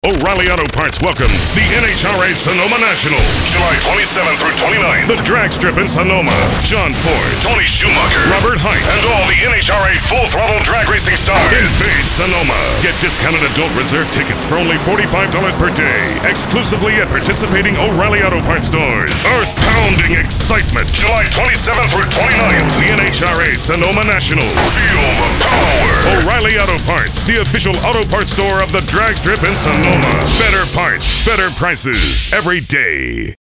O'Reilly Auto Parts welcomes the NHRA Sonoma National, July 27th through 29th. The drag strip in Sonoma. John Force, Tony Schumacher, Robert Height, and all the NHRA Full Throttle Drag Racing stars. In Fade, Sonoma. Get discounted adult reserve tickets for only $45 per day, exclusively at participating O'Reilly Auto Parts stores. Earth-pounding excitement. July 27th through 29th. The NHRA Sonoma National. Feel the power. O'Reilly Auto Parts, the official auto parts store of the drag strip in Sonoma. Better parts, better prices, every day.